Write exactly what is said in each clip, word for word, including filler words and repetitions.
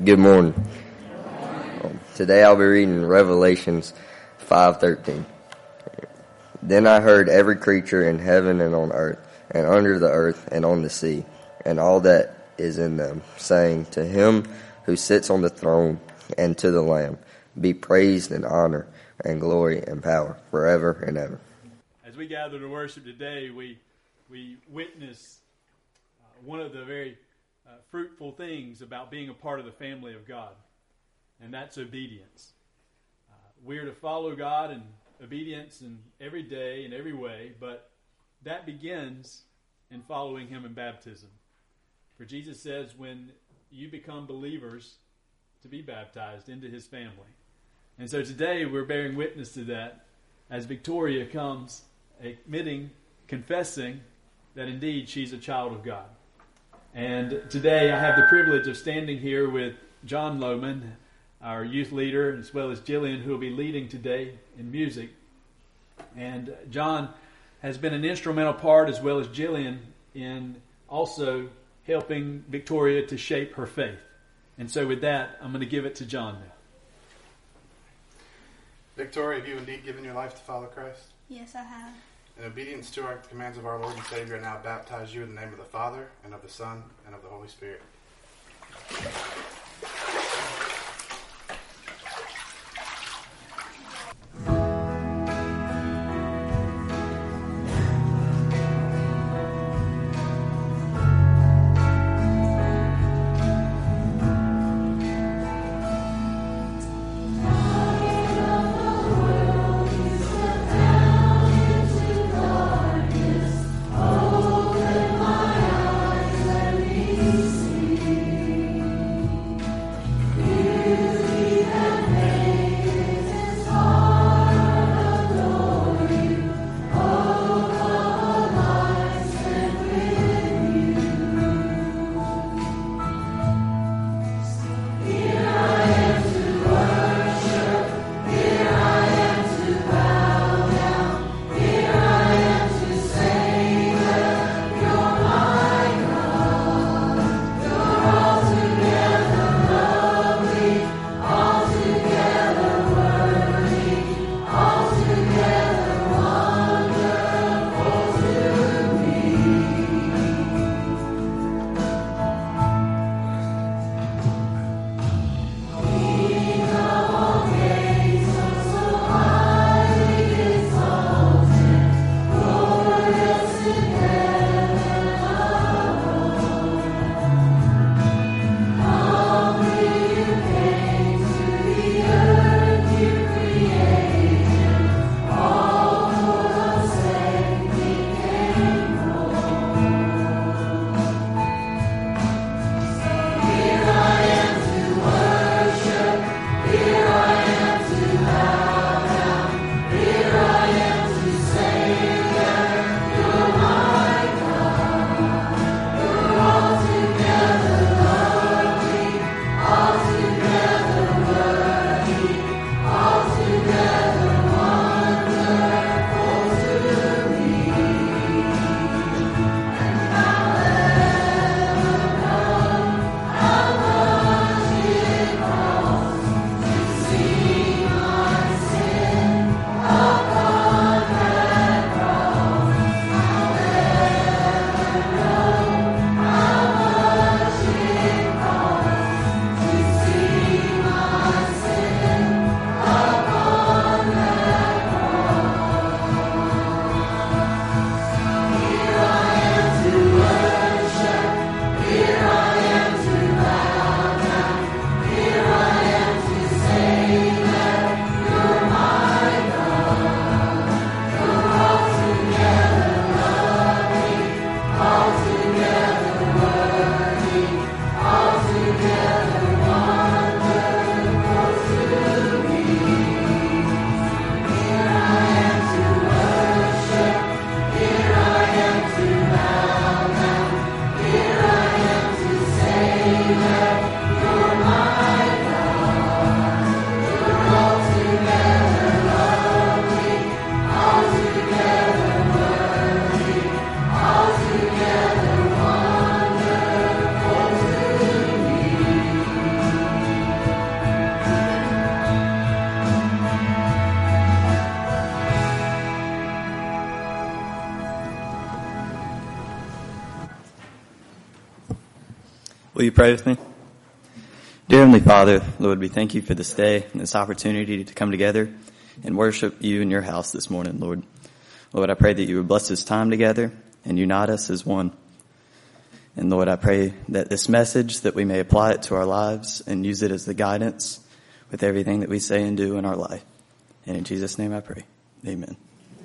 Good morning. Um, today I'll be reading Revelations five thirteen. Then I heard every creature in heaven and on earth, and under the earth and on the sea, and all that is in them, saying, To him who sits on the throne and to the Lamb, be praised and honor and glory and power forever and ever. As we gather to worship today, we we witness uh, one of the very uh, fruitful things about being a part of the family of God, and that's obedience. Uh, we're to follow God in obedience in every day, in every way, but that begins in following Him in baptism. For Jesus says when you become believers, to be baptized into His family. And so today we're bearing witness to that as Victoria comes admitting, confessing that indeed she's a child of God. And today I have the privilege of standing here with John Lohman, our youth leader, as well as Jillian, who will be leading today in music. And John has been an instrumental part, as well as Jillian, in also helping Victoria to shape her faith. And so with that, I'm going to give it to John now. Victoria, have you indeed given your life to follow Christ? Yes, I have. In obedience to our commands of our Lord and Savior, I now baptize you in the name of the Father, and of the Son, and of the Holy Spirit. See Will you pray with me? Dear Heavenly Father, Lord, we thank you for this day and this opportunity to come together and worship you in your house this morning, Lord. Lord, I pray that you would bless this time together and unite us as one. And Lord, I pray that this message, that we may apply it to our lives and use it as the guidance with everything that we say and do in our life. And in Jesus' name I pray. Amen.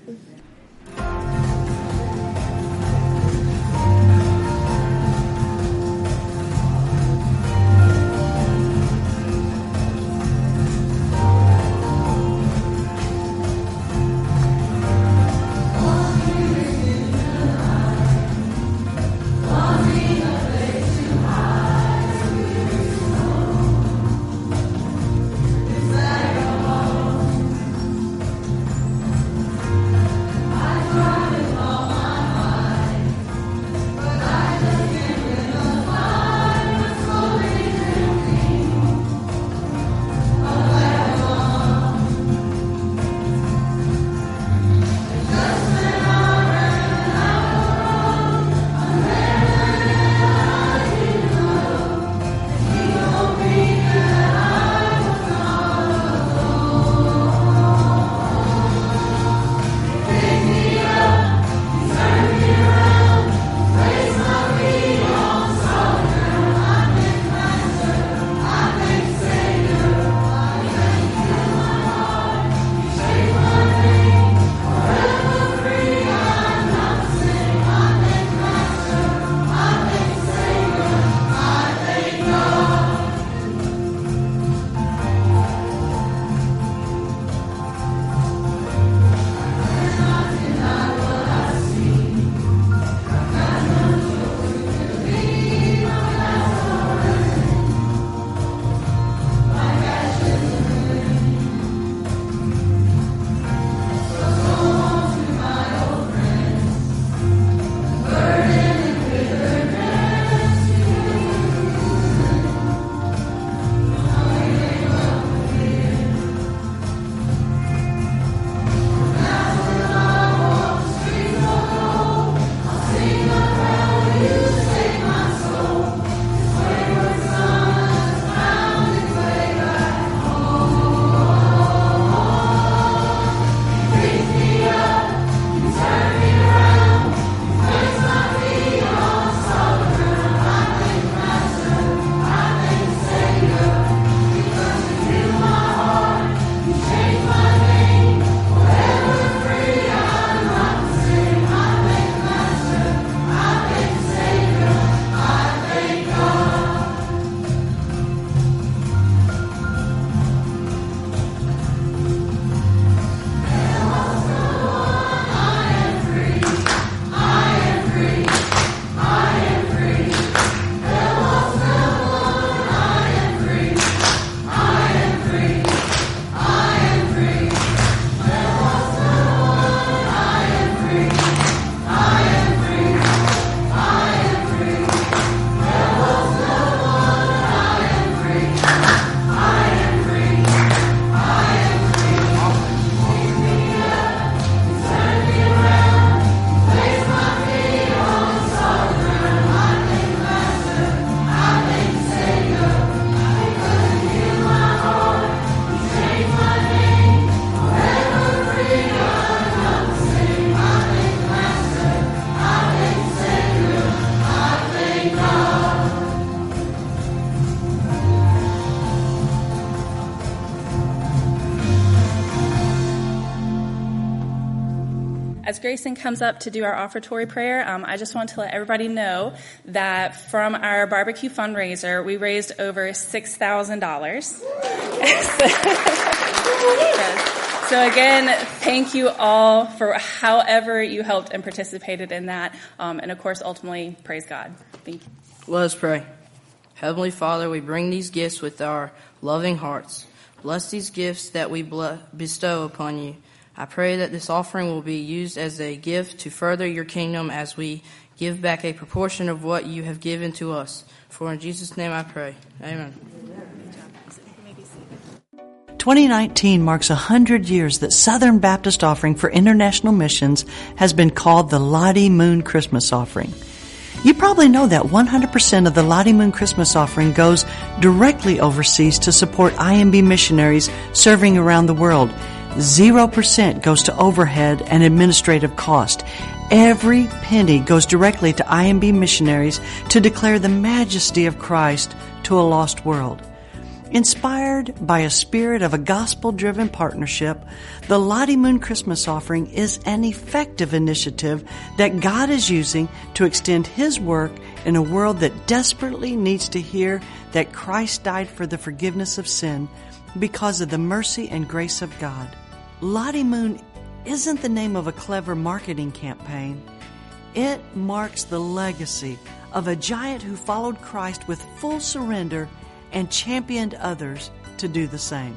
As Grayson comes up to do our offertory prayer, um, I just want to let everybody know that from our barbecue fundraiser, we raised over six thousand dollars. So again, thank you all for however you helped and participated in that. Um, and of course, ultimately, praise God. Thank you. Let us pray. Heavenly Father, we bring these gifts with our loving hearts. Bless these gifts that we bestow upon you. I pray that this offering will be used as a gift to further your kingdom as we give back a proportion of what you have given to us. For in Jesus' name I pray. Amen. twenty nineteen marks one hundred years that Southern Baptist Offering for International Missions has been called the Lottie Moon Christmas Offering. You probably know that one hundred percent of the Lottie Moon Christmas offering goes directly overseas to support I M B missionaries serving around the world. Zero percent goes to overhead and administrative cost. Every penny goes directly to I M B missionaries to declare the majesty of Christ to a lost world. Inspired by a spirit of a gospel-driven partnership, the Lottie Moon Christmas Offering is an effective initiative that God is using to extend His work in a world that desperately needs to hear that Christ died for the forgiveness of sin because of the mercy and grace of God. Lottie Moon isn't the name of a clever marketing campaign. It marks the legacy of a giant who followed Christ with full surrender and championed others to do the same.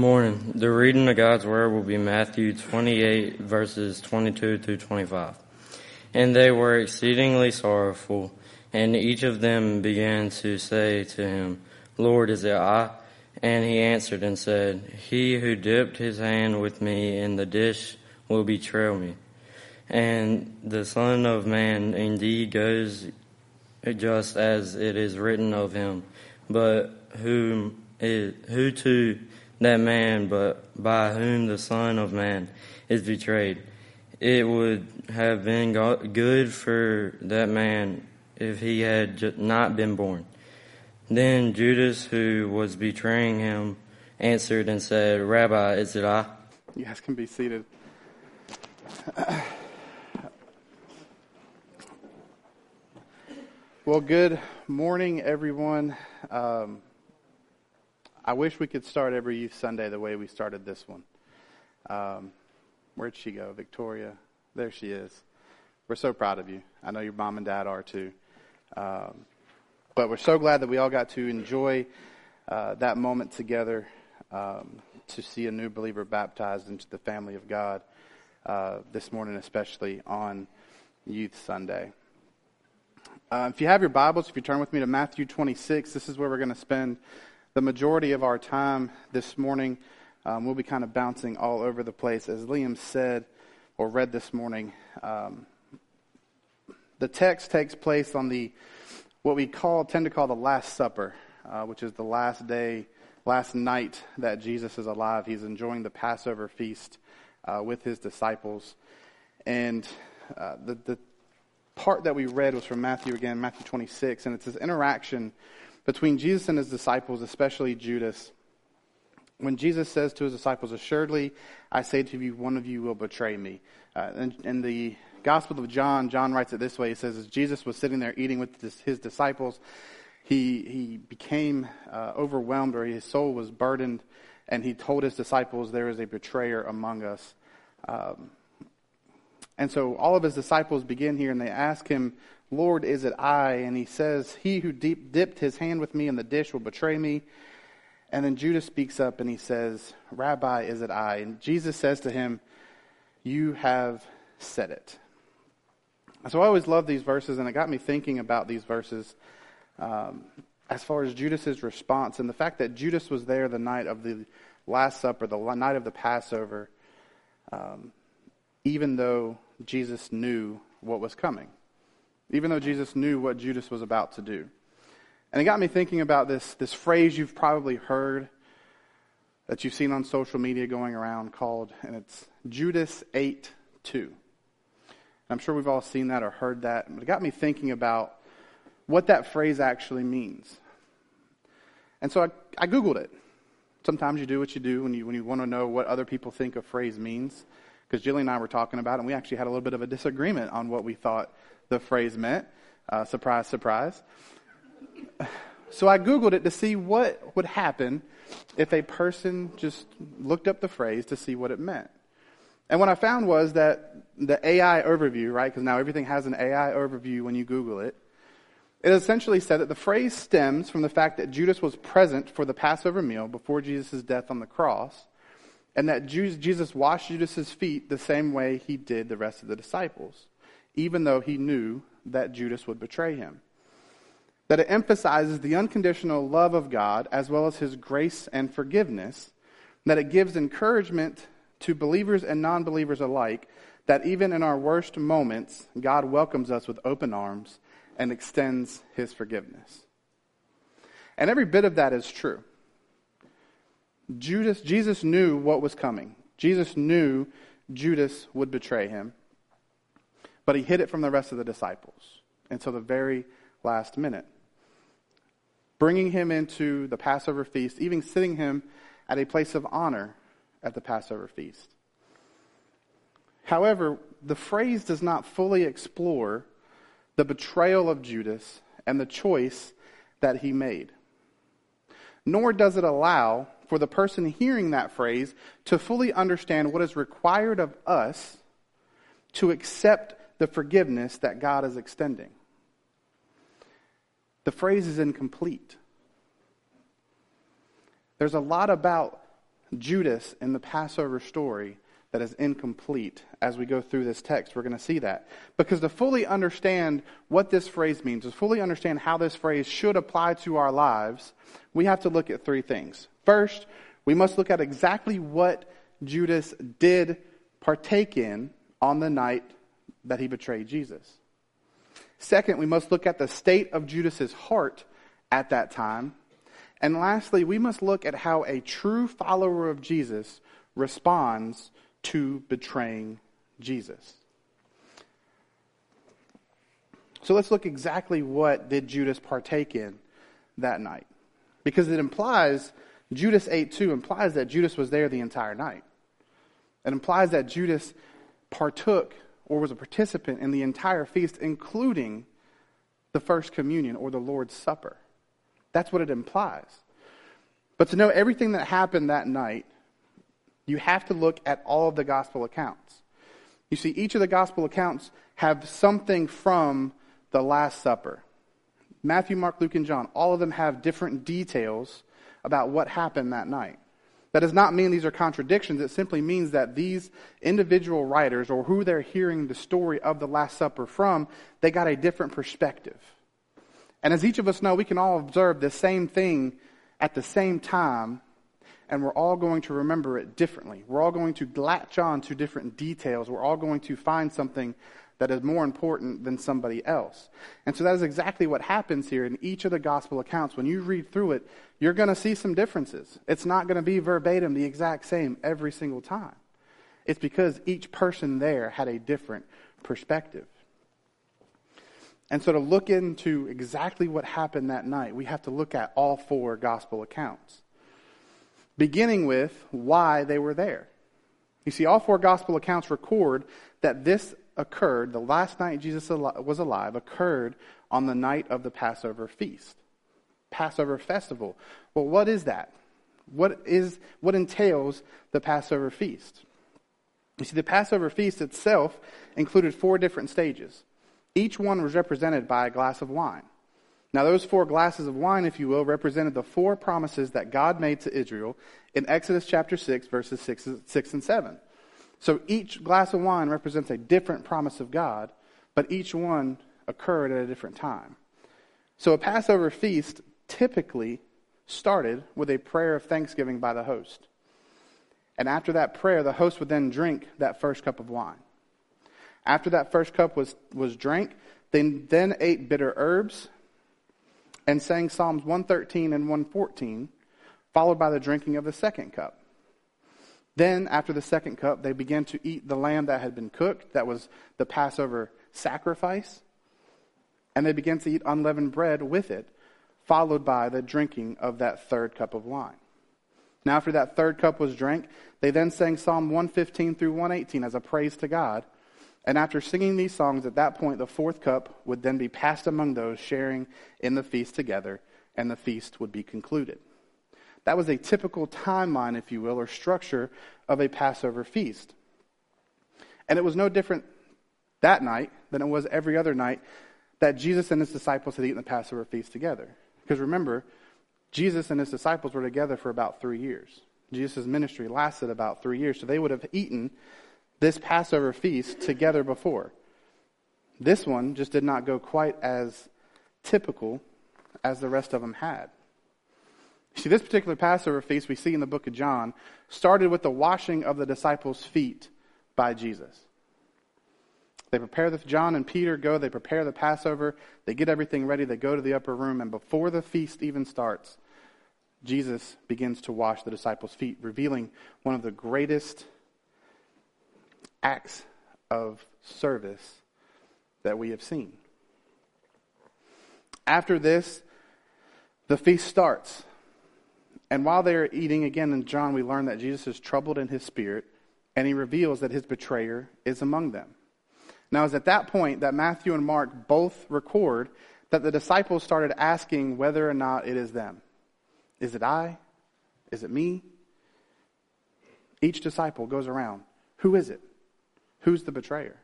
morning. The reading of God's Word will be Matthew twenty-eight, verses twenty-two through twenty-five. And they were exceedingly sorrowful, and each of them began to say to him, Lord, is it I? And he answered and said, He who dipped his hand with me in the dish will betray me. And the Son of Man indeed goes just as it is written of him. But whom is, who to that man but by whom the Son of Man is betrayed? It would have been good for that man if he had not been born. Then Judas, who was betraying him, answered and said, Rabbi, is it I? You guys can be seated. Well, good morning, everyone. Um, I wish we could start every Youth Sunday the way we started this one. Um, where'd she go? Victoria. There she is. We're so proud of you. I know your mom and dad are too. Um, but we're so glad that we all got to enjoy uh, that moment together um, to see a new believer baptized into the family of God uh, this morning, especially on Youth Sunday. Uh, if you have your Bibles, if you turn with me to Matthew twenty-six, this is where we're going to spend the majority of our time this morning. Um, we'll be kind of bouncing all over the place. As Liam said or read this morning, um, the text takes place on the what we call tend to call the Last Supper, uh, which is the last day, last night that Jesus is alive. He's enjoying the Passover feast uh, with his disciples, and uh, the the part that we read was from Matthew again, Matthew twenty-six, and it's this interaction between Jesus and his disciples, especially Judas, when Jesus says to his disciples, assuredly, I say to you, one of you will betray me. Uh, in, in the Gospel of John, John writes it this way. He says, as Jesus was sitting there eating with his, his disciples, he he became uh, overwhelmed, or his soul was burdened, and he told his disciples, there is a betrayer among us. Um, and so all of his disciples begin here, and they ask him, Lord, is it I? And he says, he who deep dipped his hand with me in the dish will betray me. And then Judas speaks up and he says, Rabbi, is it I? And Jesus says to him, you have said it. So I always love these verses, and it got me thinking about these verses um, as far as Judas's response and the fact that Judas was there the night of the Last Supper, the night of the Passover, um, even though Jesus knew what was coming. Even though Jesus knew what Judas was about to do. And it got me thinking about this, this phrase you've probably heard that you've seen on social media going around called, and it's Judas ate too. I'm sure we've all seen that or heard that. But it got me thinking about what that phrase actually means. And so I, I Googled it. Sometimes you do what you do when you when you want to know what other people think a phrase means. Because Jillian and I were talking about it, and we actually had a little bit of a disagreement on what we thought the phrase meant. Uh, surprise, surprise. So I Googled it to see what would happen if a person just looked up the phrase to see what it meant. And what I found was that the A I overview, right, because now everything has an A I overview when you Google it, it essentially said that the phrase stems from the fact that Judas was present for the Passover meal before Jesus' death on the cross, and that Jesus washed Judas's feet the same way he did the rest of the disciples, even though he knew that Judas would betray him. That it emphasizes the unconditional love of God as well as his grace and forgiveness, that it gives encouragement to believers and non-believers alike, that even in our worst moments, God welcomes us with open arms and extends his forgiveness. And every bit of that is true. Judas, Jesus knew what was coming. Jesus knew Judas would betray him, but he hid it from the rest of the disciples until the very last minute, bringing him into the Passover feast, even sitting him at a place of honor at the Passover feast. However, the phrase does not fully explore the betrayal of Judas and the choice that he made. Nor does it allow for the person hearing that phrase to fully understand what is required of us to accept the forgiveness that God is extending. The phrase is incomplete. There's a lot about Judas in the Passover story that is incomplete. As we go through this text, we're going to see that. Because to fully understand what this phrase means, to fully understand how this phrase should apply to our lives, we have to look at three things. First, we must look at exactly what Judas did partake in on the night that he betrayed Jesus. Second, we must look at the state of Judas's heart at that time. And lastly, we must look at how a true follower of Jesus responds to betraying Jesus. So let's look exactly what did Judas partake in that night. Because it implies, Judas eight two implies that Judas was there the entire night. It implies that Judas partook or was a participant in the entire feast, including the first communion or the Lord's Supper. That's what it implies. But to know everything that happened that night, you have to look at all of the gospel accounts. You see, each of the gospel accounts have something from the Last Supper. Matthew, Mark, Luke, and John, all of them have different details about what happened that night. That does not mean these are contradictions. It simply means that these individual writers, or who they're hearing the story of the Last Supper from, they got a different perspective. And as each of us know, we can all observe the same thing at the same time, and we're all going to remember it differently. We're all going to latch on to different details. We're all going to find something that is more important than somebody else. And so that is exactly what happens here in each of the gospel accounts. When you read through it, you're going to see some differences. It's not going to be verbatim the exact same every single time. It's because each person there had a different perspective. And so to look into exactly what happened that night, we have to look at all four gospel accounts. Beginning with why they were there. You see, all four gospel accounts record that this occurred, the last night Jesus was alive, occurred on the night of the Passover feast. Passover festival. Well, what is that? What is what entails the Passover feast? You see, the Passover feast itself included four different stages. Each one was represented by a glass of wine. Now, those four glasses of wine, if you will, represented the four promises that God made to Israel in Exodus chapter six, verses six, six and seven. So each glass of wine represents a different promise of God, but each one occurred at a different time. So a Passover feast typically started with a prayer of thanksgiving by the host. And after that prayer, the host would then drink that first cup of wine. After that first cup was, was drank, they then ate bitter herbs and sang Psalms one thirteen and one fourteen, followed by the drinking of the second cup. Then, after the second cup, they began to eat the lamb that had been cooked, that was the Passover sacrifice, and they began to eat unleavened bread with it, followed by the drinking of that third cup of wine. Now, after that third cup was drank, they then sang Psalm one fifteen through one eighteen as a praise to God. And after singing these songs, at that point, the fourth cup would then be passed among those sharing in the feast together, and the feast would be concluded. That was a typical timeline, if you will, or structure of a Passover feast. And it was no different that night than it was every other night that Jesus and his disciples had eaten the Passover feast together. Because remember, Jesus and his disciples were together for about three years. Jesus' ministry lasted about three years, so they would have eaten this Passover feast together before. This one just did not go quite as typical as the rest of them had. See, this particular Passover feast we see in the book of John started with the washing of the disciples' feet by Jesus. They prepare the, John and Peter go, they prepare the Passover, they get everything ready, they go to the upper room, and before the feast even starts, Jesus begins to wash the disciples' feet, revealing one of the greatest acts of service that we have seen. After this, the feast starts. And while they are eating, again in John, we learn that Jesus is troubled in his spirit, and he reveals that his betrayer is among them. Now, it's at that point that Matthew and Mark both record that the disciples started asking whether or not it is them. Is it I? Is it me? Each disciple goes around. Who is it? Who's the betrayer?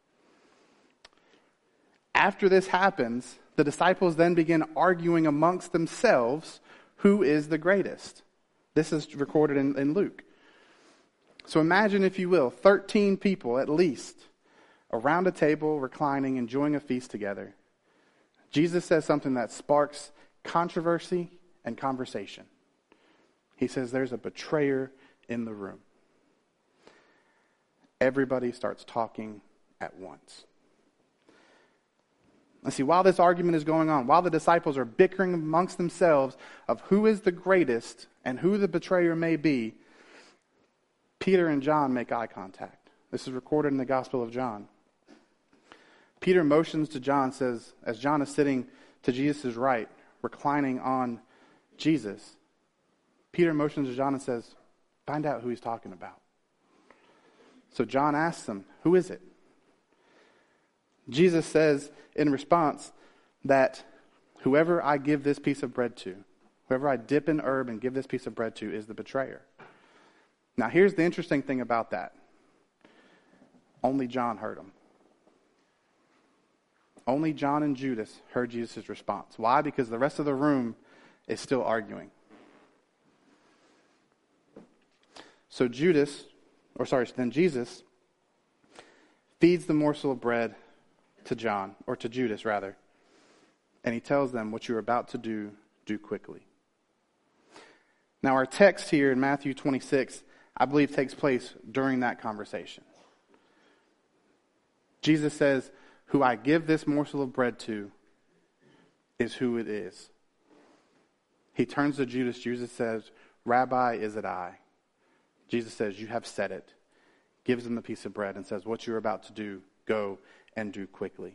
After this happens, the disciples then begin arguing amongst themselves who is the greatest. This is recorded in, in Luke. So imagine, if you will, thirteen people at least around a table, reclining, enjoying a feast together. Jesus says something that sparks controversy and conversation. He says there's a betrayer in the room. Everybody starts talking at once. Let's see, while this argument is going on, while the disciples are bickering amongst themselves of who is the greatest and who the betrayer may be, Peter and John make eye contact. This is recorded in the Gospel of John. Peter motions to John, says, as John is sitting to Jesus' right, reclining on Jesus, Peter motions to John and says, find out who he's talking about. So John asks him, who is it? Jesus says in response that whoever I give this piece of bread to, whoever I dip in herb and give this piece of bread to, is the betrayer. Now here's the interesting thing about that. Only John heard him. Only John and Judas heard Jesus' response. Why? Because the rest of the room is still arguing. So Judas, or sorry, then Jesus feeds the morsel of bread to John, or to Judas rather, and he tells them, what you're about to do, do quickly. Now our text here in Matthew twenty-six, I believe, takes place during that conversation. Jesus says, who I give this morsel of bread to is who it is. He turns to Judas. Judas says, Rabbi, is it I? Jesus says, you have said it. Gives him the piece of bread and says, what you're about to do, go and do quickly.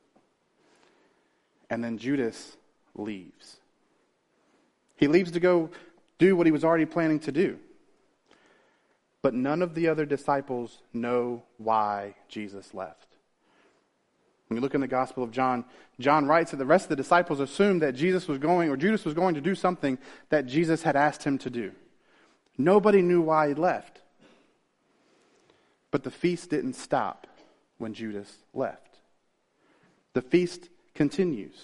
And then Judas leaves. He leaves to go do what he was already planning to do. But none of the other disciples know why Jesus left. When you look in the Gospel of John, John writes that the rest of the disciples assumed that Jesus was going, or Judas was going to do something that Jesus had asked him to do. Nobody knew why he left. But the feast didn't stop when Judas left. The feast continues.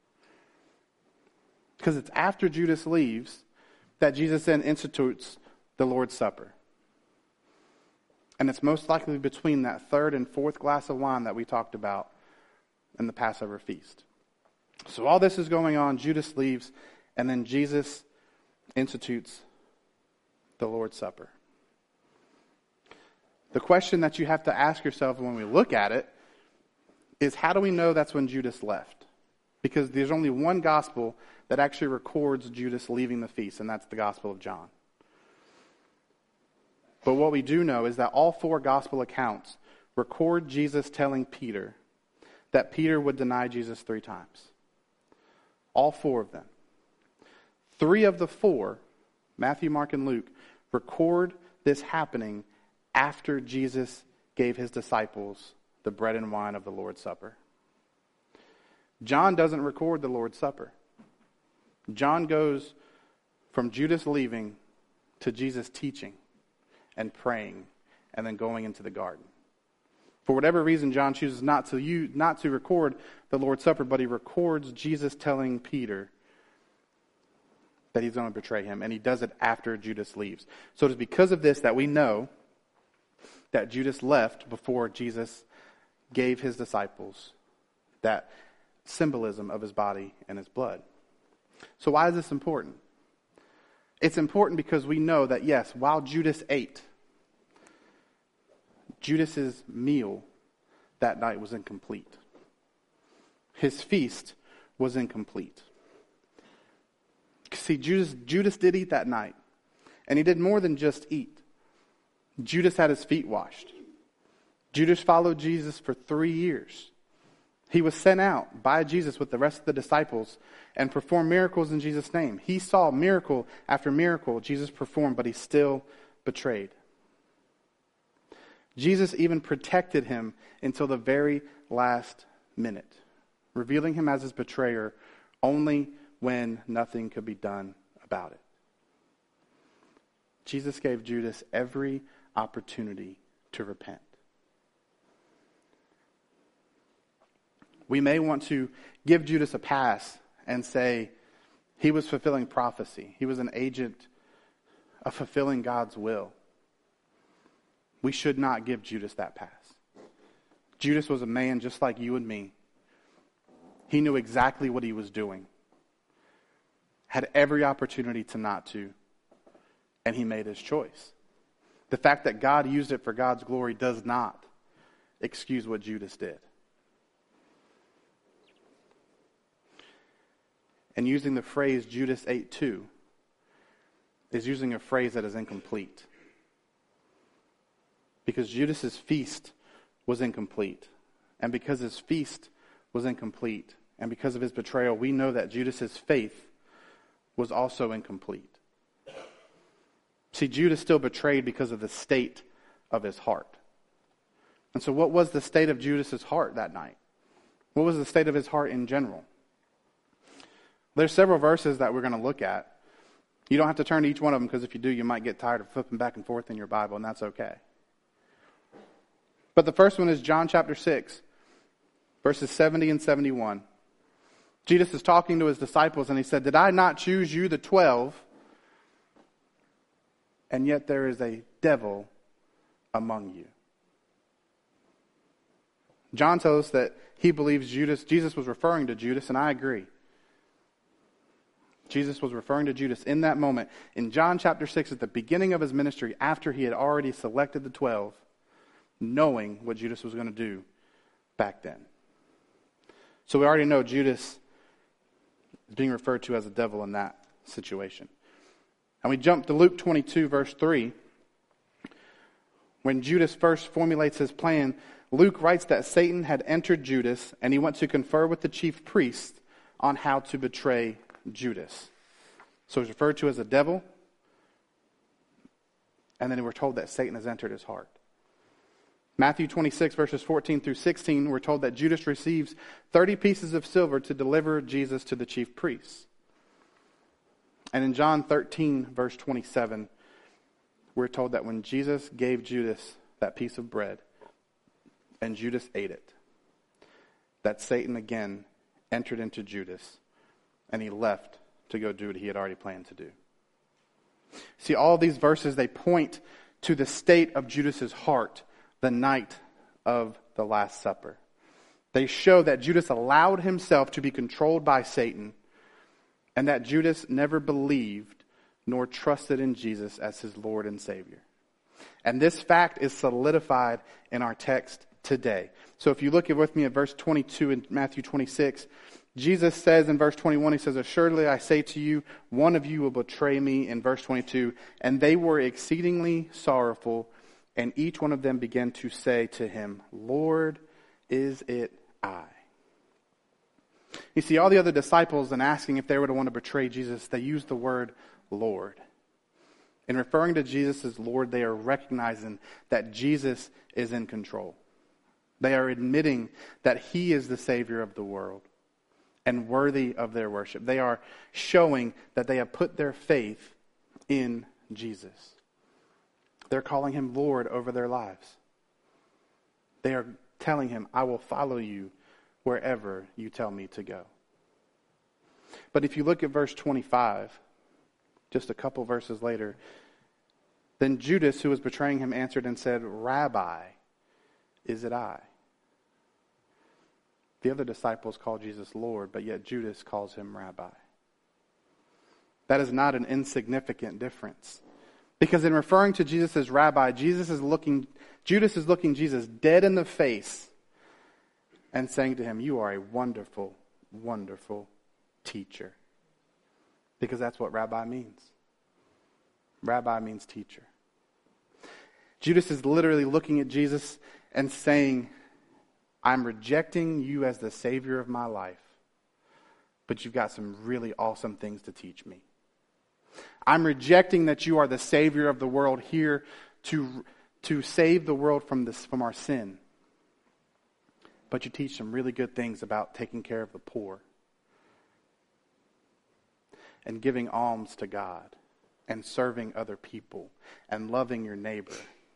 Because it's after Judas leaves that Jesus then institutes the Lord's Supper. And it's most likely between that third and fourth glass of wine that we talked about in the Passover feast. So all this is going on, Judas leaves, and then Jesus institutes the Lord's Supper. The question that you have to ask yourself when we look at it is, how do we know that's when Judas left? Because there's only one gospel that actually records Judas leaving the feast, and that's the Gospel of John. But what we do know is that all four gospel accounts record Jesus telling Peter that Peter would deny Jesus three times. All four of them. Three of the four, Matthew, Mark, and Luke, record this happening after Jesus gave his disciples the bread and wine of the Lord's Supper. John doesn't record the Lord's Supper. John goes from Judas leaving to Jesus teaching and praying and then going into the garden. For whatever reason, John chooses not to use, not to record the Lord's Supper, but he records Jesus telling Peter that he's going to betray him, and he does it after Judas leaves. So it is because of this that we know that Judas left before Jesus gave his disciples that symbolism of his body and his blood. So why is this important? It's important because we know that, yes, while Judas ate, Judas's meal that night was incomplete. His feast was incomplete. See, Judas, Judas did eat that night. And he did more than just eat. Judas had his feet washed. Judas followed Jesus for three years. He was sent out by Jesus with the rest of the disciples and performed miracles in Jesus' name. He saw miracle after miracle Jesus performed, but he still betrayed. Jesus even protected him until the very last minute, revealing him as his betrayer only when nothing could be done about it. Jesus gave Judas every opportunity to repent. We may want to give Judas a pass and say he was fulfilling prophecy. He was an agent of fulfilling God's will, we should not give Judas that pass. Judas was a man just like you and me. He knew exactly what he was doing, had every opportunity to not to, and he made his choice. The fact that God used it for God's glory does not excuse what Judas did. And using the phrase Judas ate too is using a phrase that is incomplete. Because Judas's feast was incomplete. And because his feast was incomplete, and because of his betrayal, we know that Judas's faith was also incomplete. See, Judas still betrayed because of the state of his heart. And so what was the state of Judas's heart that night? What was the state of his heart in general? There's several verses that we're going to look at. You don't have to turn to each one of them, because if you do, you might get tired of flipping back and forth in your Bible, and that's okay. But the first one is John chapter six, verses seventy and seventy-one. Jesus is talking to his disciples, and he said, "Did I not choose you, the twelve? And yet there is a devil among you." John tells us that he believes Judas, Jesus was referring to Judas, and I agree. Jesus was referring to Judas in that moment. In John chapter six, at the beginning of his ministry, after he had already selected the twelve, knowing what Judas was going to do back then. So we already know Judas is being referred to as a devil in that situation. And we jump to Luke twenty-two, verse three. When Judas first formulates his plan, Luke writes that Satan had entered Judas, and he went to confer with the chief priest on how to betray Judas. So he's referred to as a devil, and then we're told that Satan has entered his heart. Matthew twenty-six, verses fourteen through sixteen, we're told that Judas receives thirty pieces of silver to deliver Jesus to the chief priests. And in John thirteen, verse twenty-seven, we're told that when Jesus gave Judas that piece of bread, and Judas ate it, that Satan again entered into Judas, and he left to go do what he had already planned to do. See, all these verses, they point to the state of Judas's heart the night of the Last Supper. They show that Judas allowed himself to be controlled by Satan, and that Judas never believed nor trusted in Jesus as his Lord and Savior. And this fact is solidified in our text today. So if you look with me at verse twenty-two in Matthew twenty-six, Jesus says in verse twenty-one, he says, "Assuredly I say to you, one of you will betray me," in verse twenty-two. "And they were exceedingly sorrowful, and each one of them began to say to him, 'Lord, is it I?'" You see, all the other disciples, in asking if they were to want to betray Jesus, they used the word Lord. In referring to Jesus as Lord, they are recognizing that Jesus is in control. They are admitting that he is the Savior of the world and worthy of their worship. They are showing that they have put their faith in Jesus. They're calling him Lord over their lives. They are telling him, "I will follow you wherever you tell me to go." But if you look at verse twenty-five, just a couple verses later, "Then Judas, who was betraying him, answered and said, 'Rabbi, is it I?'" The other disciples call Jesus Lord, but yet Judas calls him Rabbi. That is not an insignificant difference. Because in referring to Jesus as Rabbi, Jesus is looking, Judas is looking Jesus dead in the face and saying to him, "You are a wonderful, wonderful teacher." Because that's what Rabbi means. Rabbi means teacher. Judas is literally looking at Jesus and saying, "I'm rejecting you as the Savior of my life, but you've got some really awesome things to teach me. I'm rejecting that you are the Savior of the world here to, to save the world from this, from our sin, but you teach some really good things about taking care of the poor and giving alms to God and serving other people and loving your neighbor.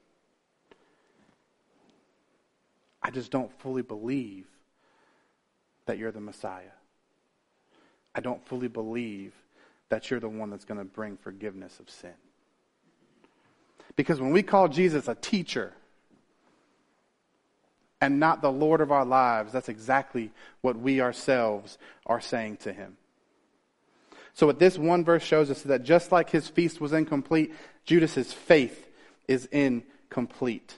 I just don't fully believe that you're the Messiah. I don't fully believe that you're the one that's going to bring forgiveness of sin." Because when we call Jesus a teacher and not the Lord of our lives, that's exactly what we ourselves are saying to him. So what this one verse shows us is that just like his feast was incomplete, Judas's faith is incomplete.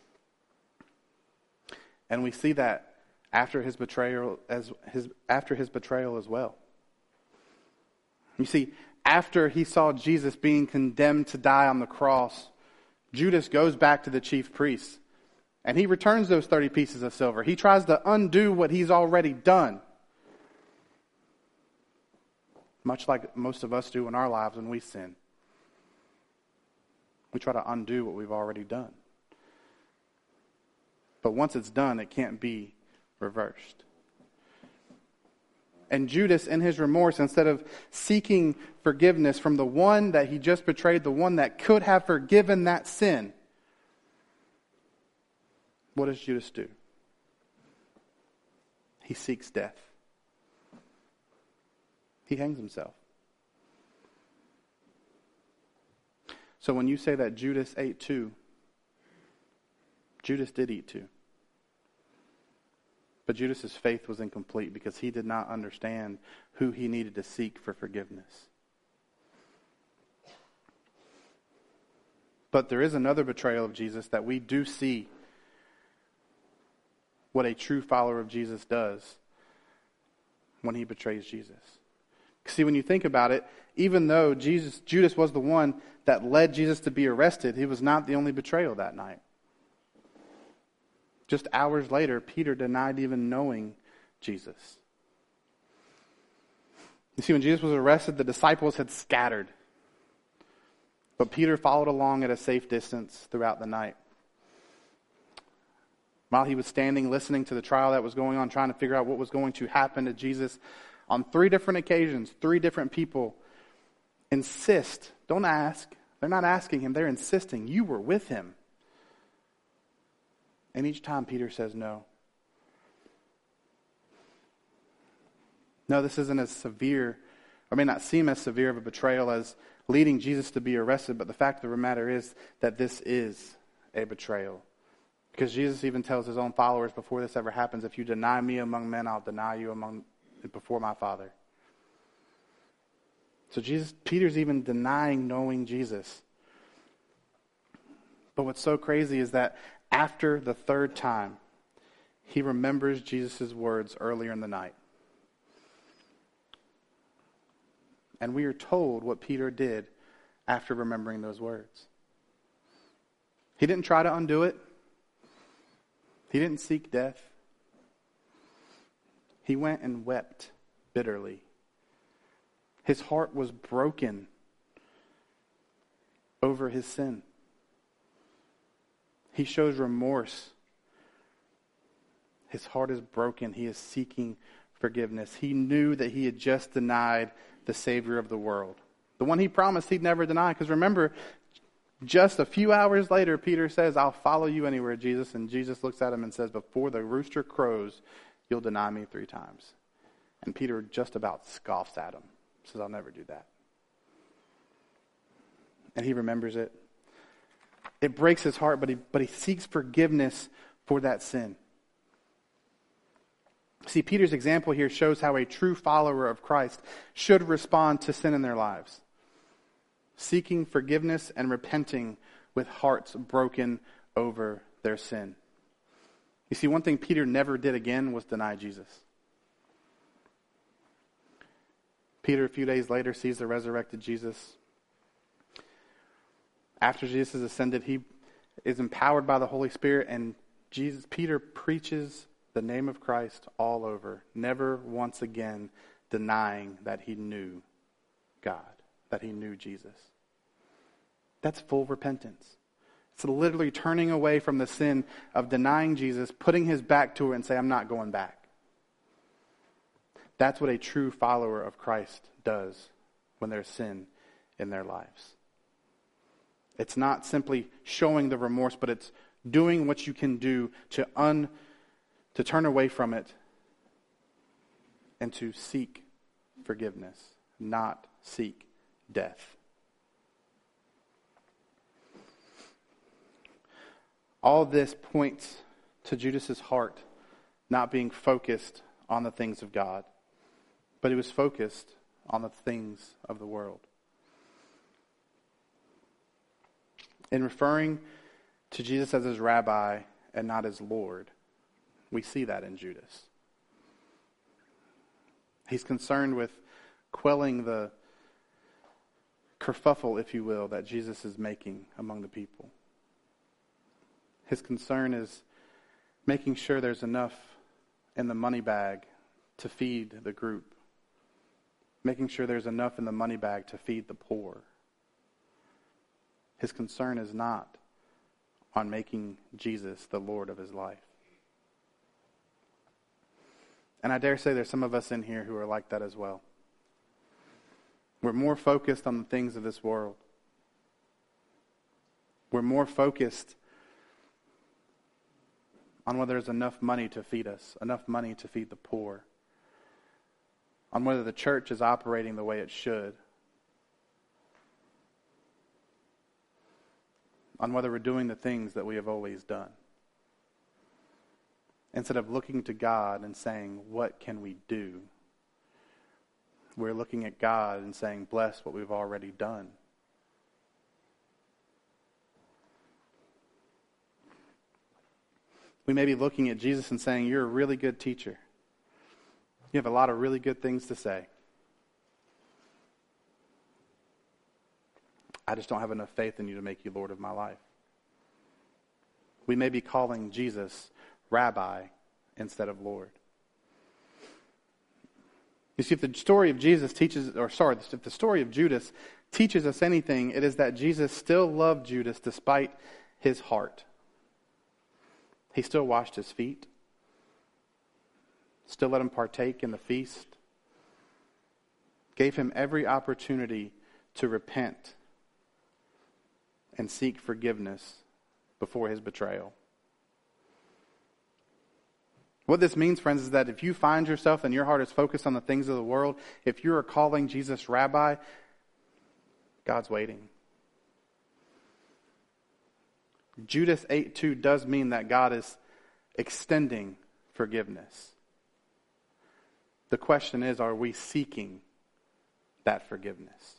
And we see that after his betrayal as his after his betrayal as well. You see, after he saw Jesus being condemned to die on the cross, Judas goes back to the chief priests and he returns those thirty pieces of silver. He tries to undo what he's already done. Much like most of us do in our lives when we sin. We try to undo what we've already done. But once it's done, it can't be reversed. And Judas, in his remorse, instead of seeking forgiveness from the one that he just betrayed, the one that could have forgiven that sin, what does Judas do? He seeks death. He hangs himself. So when you say that Judas ate too, Judas did eat too. But Judas's faith was incomplete because he did not understand who he needed to seek for forgiveness. But there is another betrayal of Jesus that we do see what a true follower of Jesus does when he betrays Jesus. See, when you think about it, even though Jesus, Judas was the one that led Jesus to be arrested, he was not the only betrayal that night. Just hours later, Peter denied even knowing Jesus. You see, when Jesus was arrested, the disciples had scattered. But Peter followed along at a safe distance throughout the night. While he was standing, listening to the trial that was going on, trying to figure out what was going to happen to Jesus, on three different occasions, three different people insist, don't ask, they're not asking him, they're insisting, you were with him. And each time Peter says no. No, this isn't as severe, or may not seem as severe of a betrayal as leading Jesus to be arrested, but the fact of the matter is that this is a betrayal. Because Jesus even tells his own followers before this ever happens, if you deny me among men, I'll deny you among before my Father. So Jesus, Peter's even denying knowing Jesus. But what's so crazy is that after the third time, he remembers Jesus' words earlier in the night. And we are told what Peter did after remembering those words. He didn't try to undo it. He didn't seek death. He went and wept bitterly. His heart was broken over his sin. He shows remorse. His heart is broken. He is seeking forgiveness. He knew that he had just denied the Savior of the world. The one he promised he'd never deny. Because remember, just a few hours later, Peter says, I'll follow you anywhere, Jesus. And Jesus looks at him and says, before the rooster crows, you'll deny me three times. And Peter just about scoffs at him. Says, I'll never do that. And he remembers it. It breaks his heart, but he, but he seeks forgiveness for that sin. See, Peter's example here shows how a true follower of Christ should respond to sin in their lives. Seeking forgiveness and repenting with hearts broken over their sin. You see, one thing Peter never did again was deny Jesus. Peter, a few days later, sees the resurrected Jesus. After Jesus is ascended, he is empowered by the Holy Spirit, and Jesus, Peter preaches the name of Christ all over, never once again denying that he knew God, that he knew Jesus. That's full repentance. It's literally turning away from the sin of denying Jesus, putting his back to it and say, I'm not going back. That's what a true follower of Christ does when there's sin in their lives. It's not simply showing the remorse, but it's doing what you can do to un, to turn away from it and to seek forgiveness, not seek death. All this points to Judas's heart not being focused on the things of God, but he was focused on the things of the world. In referring to Jesus as his rabbi and not as Lord, we see that in Judas. He's concerned with quelling the kerfuffle, if you will, that Jesus is making among the people. His concern is making sure there's enough in the money bag to feed the group. Making sure there's enough in the money bag to feed the poor. His concern is not on making Jesus the Lord of his life. And I dare say there's some of us in here who are like that as well. We're more focused on the things of this world. We're more focused on whether there's enough money to feed us, enough money to feed the poor, on whether the church is operating the way it should, on whether we're doing the things that we have always done. Instead of looking to God and saying, what can we do? We're looking at God and saying, bless what we've already done. We may be looking at Jesus and saying, you're a really good teacher. You have a lot of really good things to say. I just don't have enough faith in you to make you Lord of my life. We may be calling Jesus Rabbi instead of Lord. You see, if the story of Jesus teaches, or sorry, if the story of Judas teaches us anything, it is that Jesus still loved Judas despite his heart. He still washed his feet, still let him partake in the feast, gave him every opportunity to repent and seek forgiveness before his betrayal. What this means, friends, is that if you find yourself and your heart is focused on the things of the world, if you are calling Jesus Rabbi, God's waiting. Judas eight two does mean that God is extending forgiveness. The question is, are we seeking that forgiveness?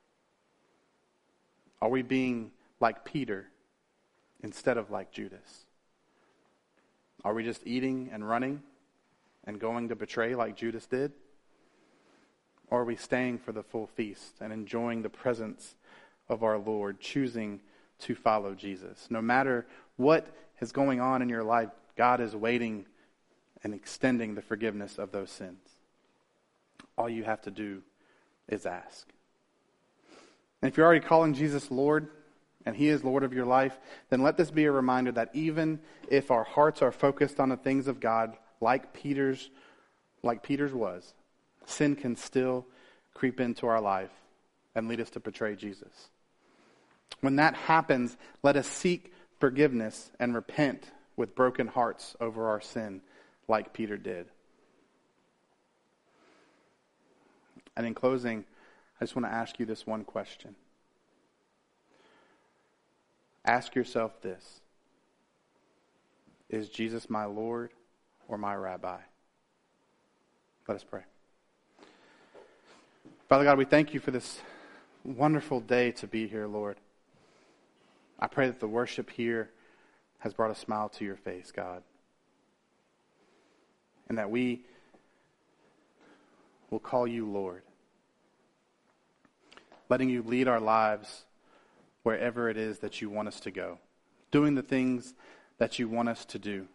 Are we being like Peter instead of like Judas? Are we just eating and running and going to betray like Judas did? Or are we staying for the full feast and enjoying the presence of our Lord, choosing to follow Jesus? No matter what is going on in your life, God is waiting and extending the forgiveness of those sins. All you have to do is ask. And if you're already calling Jesus Lord, and he is Lord of your life, then let this be a reminder that even if our hearts are focused on the things of God, like Peter's, like Peter's was, sin can still creep into our life and lead us to betray Jesus. When that happens, let us seek forgiveness and repent with broken hearts over our sin, like Peter did. And in closing, I just want to ask you this one question. Ask yourself this: is Jesus my Lord or my Rabbi? Let us pray. Father God, we thank you for this wonderful day to be here, Lord. I pray that the worship here has brought a smile to your face, God. And that we will call you Lord. Letting you lead our lives wherever it is that you want us to go. Doing the things that you want us to do.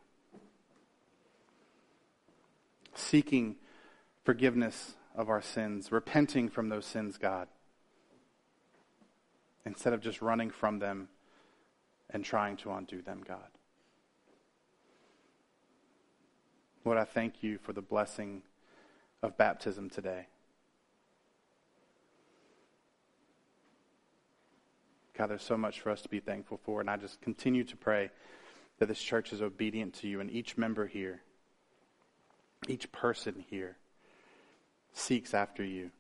Seeking forgiveness of our sins. Repenting from those sins, God. Instead of just running from them and trying to undo them, God. Lord, I thank you for the blessing of baptism today. God, there's so much for us to be thankful for, and I just continue to pray that this church is obedient to you, and each member here, each person here, seeks after you.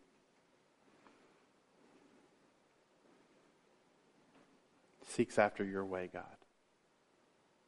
Seeks after your way, God.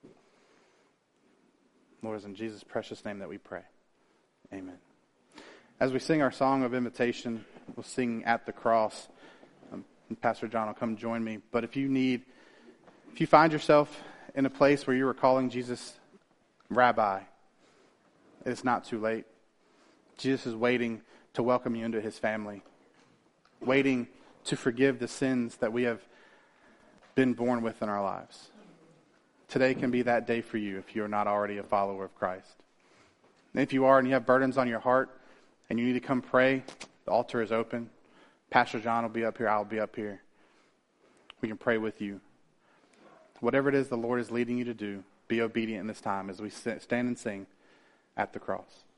Lord, it's in Jesus' precious name that we pray. Amen. As we sing our song of invitation, we'll sing At the Cross. Um, and Pastor John will come join me. But if you need, if you find yourself in a place where you are calling Jesus Rabbi, it's not too late. Jesus is waiting to welcome you into his family, waiting to forgive the sins that we have been born with in our lives. Today can be that day for you if you are not already a follower of Christ. And if you are and you have burdens on your heart and you need to come pray, the altar is open. Pastor John will be up here. I'll be up here. We can pray with you. Whatever it is the Lord is leading you to do, be obedient in this time as we stand and sing At the Cross.